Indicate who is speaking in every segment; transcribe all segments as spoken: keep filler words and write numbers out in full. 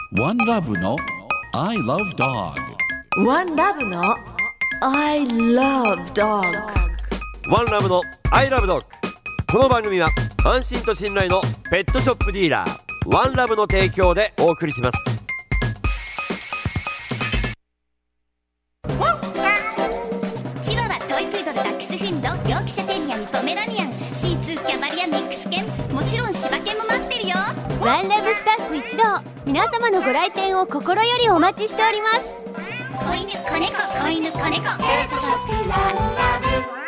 Speaker 1: ワンラブの I love dog。
Speaker 2: ワンラブの I love dog。
Speaker 3: ワンラブの I love dog。 この番組は安心と信頼のペットショップディーラーワンラブの提供でお送りします。
Speaker 4: チワワ、トイプードル、ダックスフンド、ヨークシャテリアン、ポメラニアン、シーツー、キャバリア、ミックス犬、もちろん柴犬も待ってるよ。
Speaker 5: ワンラブスタッフ一同、皆様のご来店を心よりお待ちしております。
Speaker 4: 子犬、子猫、子犬、子猫、ペットショップワンラ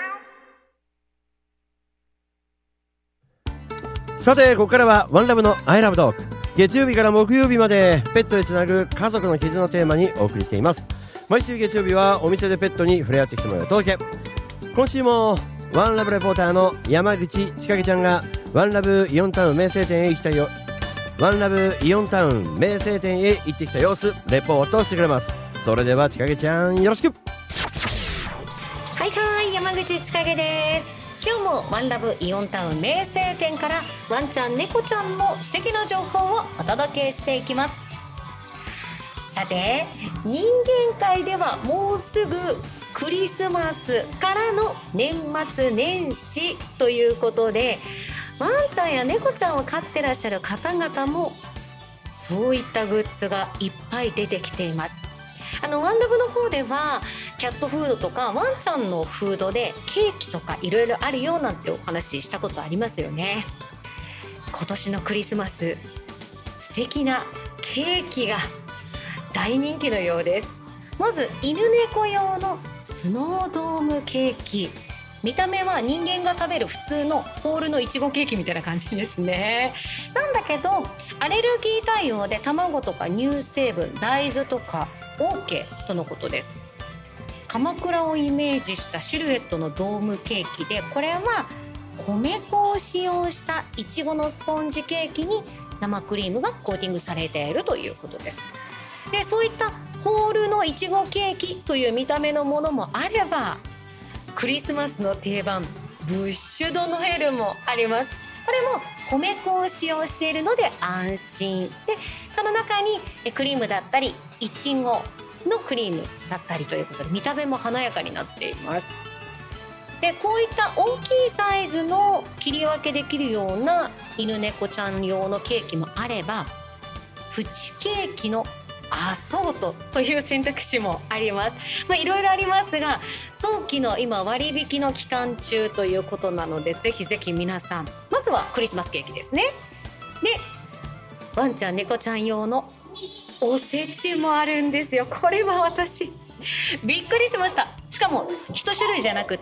Speaker 3: ブ。さてここからはワンラブの I love dog。 月曜日から木曜日までペットでつなぐ家族の絆をテーマにお送りしています。毎週月曜日はお店でペットに触れ合ってきてもらう届け。今週もワンラブレポーターの山口千景ちゃんがワンラブイオンタウン名声店へ行きたいよワンラブイオンタウン名声店へ行ってきた様子レポートしてくれます。それでは千景ちゃんよろしく。
Speaker 6: はいはい、山口千景です。今日もワンラブイオンタウン名声店からワンちゃん猫ちゃんの素敵な情報をお届けしていきます。さて、人間界ではもうすぐクリスマスからの年末年始ということで、ワンちゃんや猫ちゃんを飼ってらっしゃる方々もそういったグッズがいっぱい出てきています。あのワンラブの方ではキャットフードとかワンちゃんのフードでケーキとかいろいろあるよなんてお話ししたことありますよね。今年のクリスマス、素敵なケーキが大人気のようです。まず犬猫用のスノードームケーキ、見た目は人間が食べる普通のホールのいちごケーキみたいな感じですね。なんだけどアレルギー対応で卵とか乳成分、大豆とか OK とのことです。鎌倉をイメージしたシルエットのドームケーキで、これは米粉を使用したいちごのスポンジケーキに生クリームがコーティングされているということです。で、そういったホールのいちごケーキという見た目のものもあれば、クリスマスの定番ブッシュドノエルもあります。これも米粉を使用しているので安心で、その中にクリームだったりいちごのクリームだったりということで、見た目も華やかになっています。で、こういった大きいサイズの切り分けできるような犬猫ちゃん用のケーキもあれば、プチケーキのアソートという選択肢もあります。まあ、いろいろありますが、早期の今割引の期間中ということなので、ぜひぜひ皆さん、まずはクリスマスケーキですね。で、ワンちゃん猫ちゃん用のおせちもあるんですよ。これは私びっくりしました。しかも一種類じゃなくって、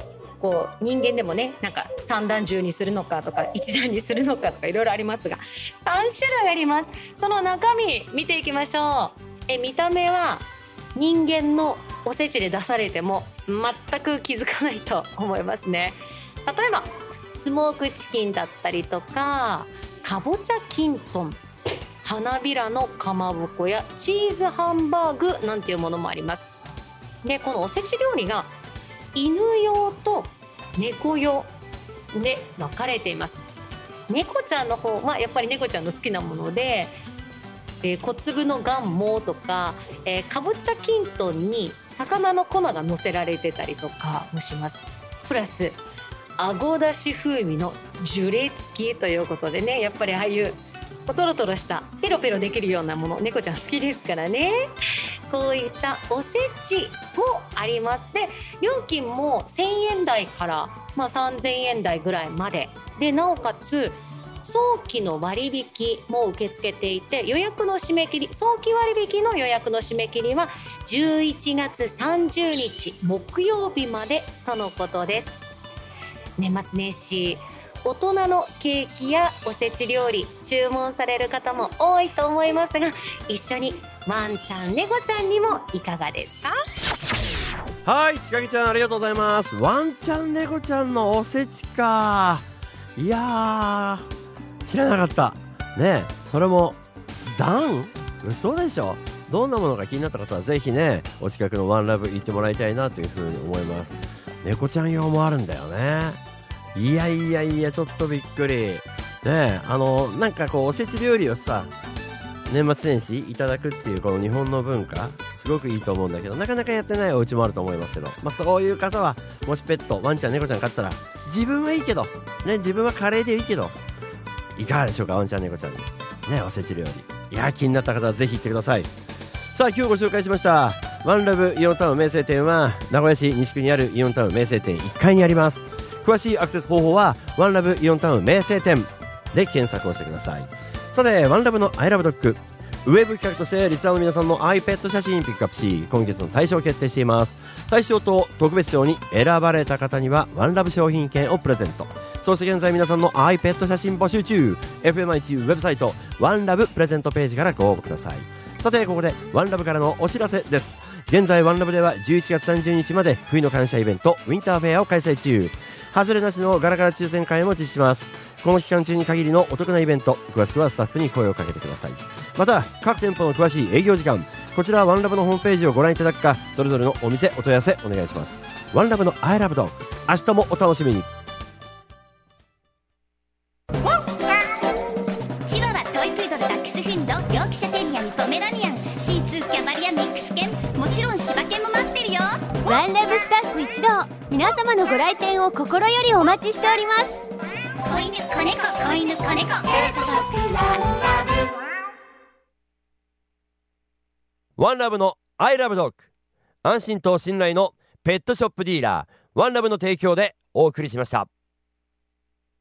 Speaker 6: こう人間でもね、なんか三段重にするのかとか一段にするのかとかいろいろありますが、さん種類あります。その中身見ていきましょう。え見た目は人間のおせちで出されても全く気づかないと思いますね。例えばスモークチキンだったりとか、かぼちゃきんとん、花びらのかまぼこやチーズハンバーグなんていうものもあります。で、このおせち料理が犬用と猫用で分かれています。猫ちゃんの方はやっぱり猫ちゃんの好きなもので、えー、小粒のがんもとか、えー、かぼちゃきんとんに魚の粉が乗せられてたりとかもします。プラスあごだし風味のジュレ付きということでね、やっぱりああいうトロトロしたペロペロできるようなもの、猫ちゃん好きですからね。こういったおせちもあります。で、料金もせんえん台から、まあ、さんぜんえん台ぐらいまでで、なおかつ早期の割引も受け付けていて、予約の締め切り、早期割引の予約の締め切りはじゅういちがつさんじゅうにち木曜日までとのことです。年末年始、大人のケーキやおせち料理注文される方も多いと思いますが、一緒にワンちゃん猫ちゃんにもいかがですか？
Speaker 3: はい、千景ちゃんありがとうございます。ワンちゃん猫ちゃんのおせちか、いやー知らなかったね。それも段、嘘でしょ。どんなものが気になった方はぜひね、お近くのワンラブ行ってもらいたいなというふうに思います。猫ちゃん用もあるんだよね。いやいやいや、ちょっとびっくりね。え、あのなんかこうおせち料理をさ、 年末年始いただくっていうこの日本の文化すごくいいと思うんだけど、なかなかやってないお家もあると思いますけど、まあ、そういう方はもしペットワンちゃん猫ちゃん飼ったら自分はいいけど、ね、自分はカレーでいいけどいかがでしょうか。ワンちゃん猫ちゃんにねおせち料理、いや気になった方はぜひ行ってください。さあ今日ご紹介しましたワンラブイオンタウン名声店は名古屋市西区にあるイオンタウン名声店いっかいにあります。詳しいアクセス方法はワンラブイオンタウン名声店で検索をしてください。さてワンラブのアイラブドッグウェブ企画としてリスナーの皆さんの iPad 写真ピックアップし、今月の大賞を決定しています。大賞と特別賞に選ばれた方にはワンラブ商品券をプレゼント。そして現在皆さんの iPad 写真募集中。 エフエムアイ 中ウェブサイトワンラブプレゼントページからご応募ください。さてここでワンラブからのお知らせです。現在ワンラブではじゅういちがつさんじゅうにちまで冬の感謝イベントウィンターフェアを開催中。外れなしのガラガラ抽選会も実施します。この期間中に限りのお得なイベント、詳しくはスタッフに声をかけてください。また各店舗の詳しい営業時間、こちらはワンラブのホームページをご覧いただくか、それぞれのお店お問い合わせお願いします。ワンラブのアイラブドッグ、明日もお楽しみに。
Speaker 4: チワワ、トイプードル、ダックスフンド、ヨークシャテリアにポメラニアン、シーツー、キャバリア、ミックス犬、もちろん柴犬も待ってるよ。
Speaker 5: ワンラブスタッフ一同、皆様のご来店を心よりお待ちしております。
Speaker 4: 子犬、子猫、子犬、子猫、ペットショップワンラブ。
Speaker 3: ワンラブのアイラブドッグ、安心と信頼のペットショップディーラーワンラブの提供でお送りしました。